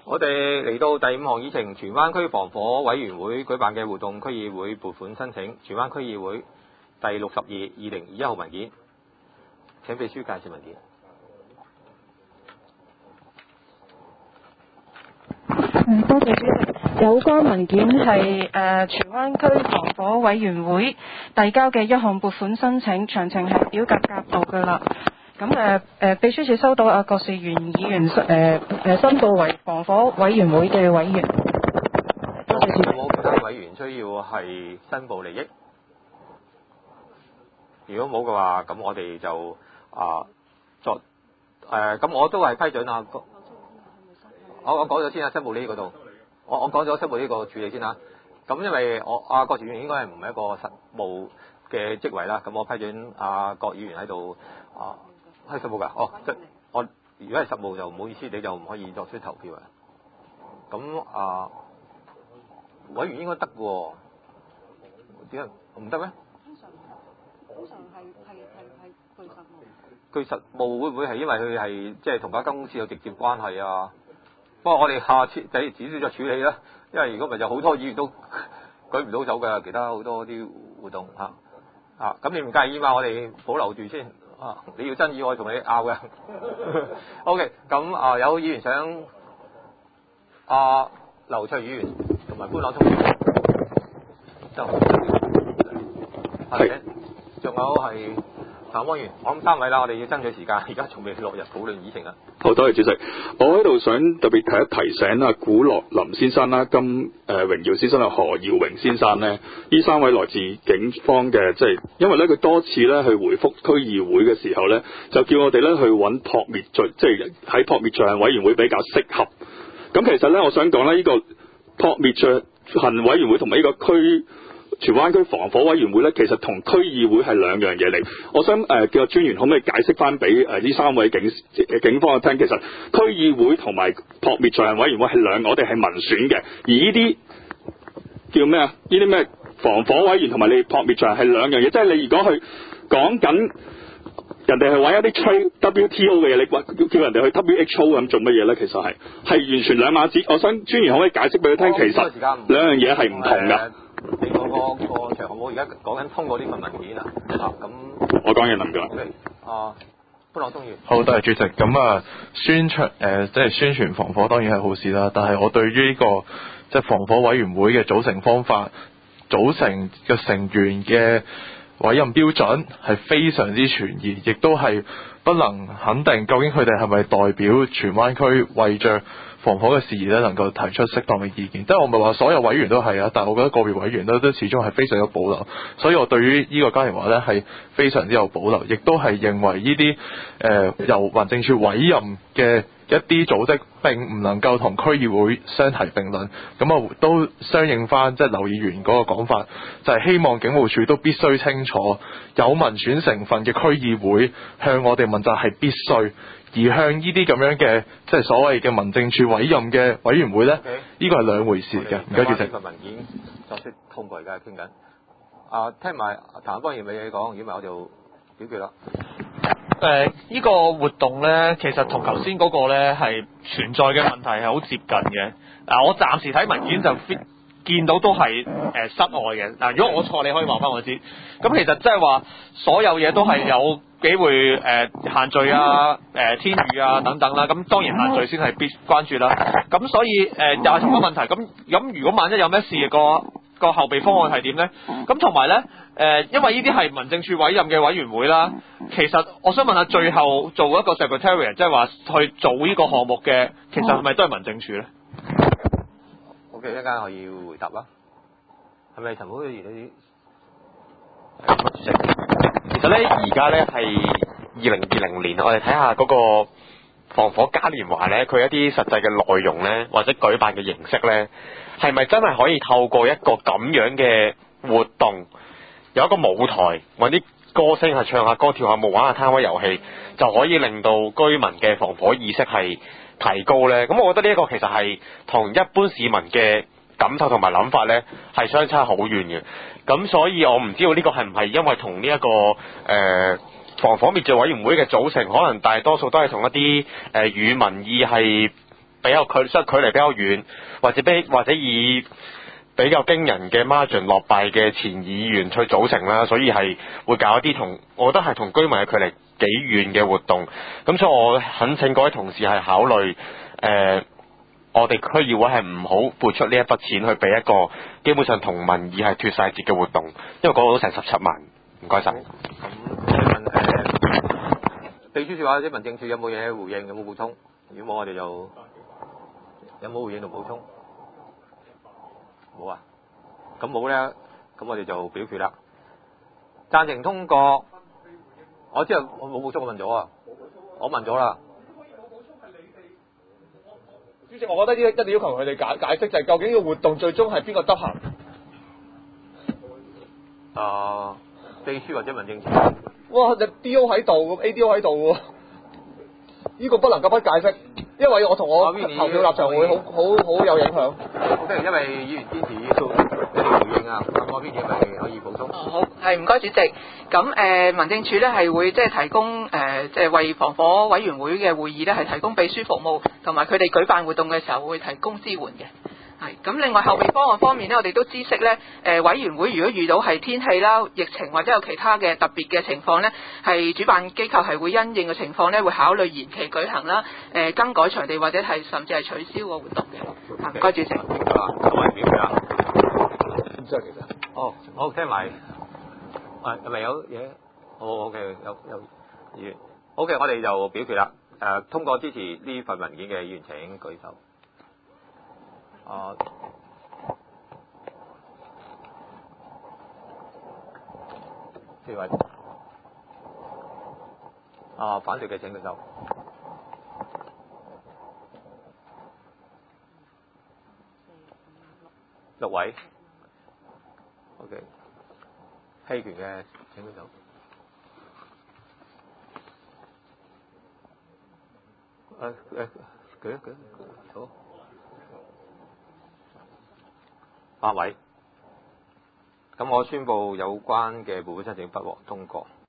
我哋嚟到第5項議程，荃灣區防火委員會舉辦嘅活動區議會撥款申請，荃灣區議會第62/2021號文件。請秘書介紹文件。 多謝主席。有關文件係荃灣區防火委員會遞交嘅一項撥款申請，詳情係表格夾到㗎啦。咁秘書處收到郭士元議員申報為防火委員會嘅委員。多謝主席。 有冇其他委員需要係申報利益？如果冇嘅話，咁我哋就咁我都係批准啊。我講咗先啊，申報利益嗰度，我講咗申報呢個處理先啦。咁因為郭議員應該係唔係一個實務嘅職位啦，咁我批准郭議員喺度係實務㗎。我如果係實務就唔好意思，你就唔可以作出投票啊。咁委員應該得嘅喎，點解唔得咩？通常係據實務會唔會係因為佢係即係同間公司有直接關係啊？不過我哋下次仔至少再處理啦，因為如果唔係就好多議員都舉唔到手㗎，其他好多啲活動咁你唔介意嘛？我哋保留住先你要爭議我同你拗嘅。OK， 咁有議員想劉卓議員同埋潘朗聰係，仲有係譚汪員，我諗3位啦，我哋要爭取時間，而家仲未落入討論議程啊。 好，多謝主席。我喺度想特別提醒古樂林先生啦、金榮耀先生同何耀榮先生呢3位來自警方嘅，即係因為咧佢多次咧去回覆區議會嘅時候咧，就叫我哋咧去揾撲滅罪，即係喺撲滅罪行委員會比較適合。咁其實咧，我想講咧，呢個撲滅罪行委員會同埋呢個荃灣區防火委員會咧，其實同區議會係兩樣嘢嚟。我想叫個專員可唔可以解釋翻俾呢3位警方聽，其實區議會同埋撲滅罪行委員會係我哋係民選嘅，而呢啲叫咩啊？呢啲咩防火委員同埋你撲滅罪行係兩樣嘢，即係你如果去講緊人哋係揾一啲 trade WTO 嘅嘢，你叫人哋去 WHO 咁做乜嘢咧？其實係完全兩碼子。我想專員可唔可以解釋俾佢聽，其實兩樣嘢係唔同㗎。 你個場，我而家講緊通過呢份文件咁我講嘢能唔該。 潘朗聰議員。 好，多謝主席。咁宣傳防火當然係好事啦，但係我對於呢個即係防火委員會嘅組成方法、組成嘅成員嘅委任標準係非常之存疑，亦都係不能肯定究竟佢哋係咪代表荃灣區為着防火嘅事宜咧，能夠提出適當嘅意見。即係我唔係話所有委員都係啊，但係我覺得個別委員都始終係非常有保留，所以我對於呢個嘉年華咧係非常之有保留，亦都係認為呢啲由民政處委任嘅一啲組織並唔能夠同區議會相提並論。咁都相應翻即係劉議員嗰個講法，就係希望警務處都必須清楚有民選成分嘅區議會向我哋問責係必須。而向呢啲咁樣嘅即係所謂嘅民政處委任嘅委員會咧，呢個係兩回事嚟嘅。唔該主席。 份文件作出通過，而家傾緊。聽埋譚汪員俾你講，如果唔係我就表決啦。 呢個活動咧，其實同頭先嗰個咧係存在嘅問題係好接近嘅。我暫時睇文件就見到都係室外嘅。如果我錯，你可以話翻我知。咁其實即係話所有嘢都係有機會限聚天雨等等啦。咁當然限聚先係必關注啦。咁所以又係同一個問題。咁如果萬一有咩事，個後備方案係點咧？咁同埋咧因為呢啲係民政處委任嘅委員會啦。其實我想問下，最後做一個 secretariat， 即係話去做呢個項目嘅，其實係咪都係民政處咧 ？OK， 一陣間我要回答啦。係咪陳寶儀嗰啲？ 主席，其實咧而家咧係2020年，我哋睇下嗰個防火嘉年華咧，佢一啲實際嘅內容咧，或者舉辦嘅形式咧，係咪真係可以透過一個咁樣嘅活動，有一個舞台，揾啲歌星係唱下歌、跳下舞、玩下攤位遊戲，就可以令到居民嘅防火意識係提高咧？咁我覺得呢一個其實係同一般市民嘅感受同埋諗法咧係相差好遠嘅。咁所以我唔知道呢個係唔係因為同呢一個防火滅罪委員會嘅組成，可能大多數都係同一啲與民意係比較距離比較遠，或者以比較驚人嘅 margin 落敗嘅前議員去組成啦，所以係會搞一啲我覺得係同居民嘅距離幾遠嘅活動。咁所以我懇請各位同事係考慮我哋區議會係唔好撥出呢一筆錢去俾一個基本上同民意係脫晒節嘅活動，因為嗰個都成17萬。唔該晒。 咁問秘書處或者民政處有冇嘢回應，有冇補充？如果冇，我哋就有冇回應同補充？冇啊。咁冇咧，咁我哋就表決啦。贊成通過。我知道我冇補充，我問咗啊。我問咗啦。 主席，我覺得一定要求佢哋解釋，就係究竟呢個活動最終係邊個執行？ 秘書或者民政處。 哇！你 D.O. 喺度，A.D.O. 喺度喎，呢個不能夠不解釋，因為我同我投票立場會好有影響。 OK，因為議員支持呢度一定回應啊，咁我邊嘢咪可以補充？ 好，係唔該主席。咁民政處咧係會即係提供即係為防火委員會嘅會議咧係提供秘書服務，同埋佢哋舉辦活動嘅時候會提供支援嘅。係咁，另外後備方案方面咧，我哋都知悉咧，委員會如果遇到係天氣啦、疫情或者有其他嘅特別嘅情況咧，係主辦機構係會因應嘅情況咧，會考慮延期舉行啦、更改場地或者係甚至係取消個活動嘅。唔該主席。 咁我哋表決啦。 唔知啊，其實。 哦，好聽埋。係咪有嘢？好 OK， 有議員。OK， 我哋就表決啦。通過支持呢份文件嘅議員請舉手。4位。反對嘅請舉手。6位。OK。棄權嘅請舉手。舉。好。8位。咁我宣布有關嘅撥款申請不獲通過。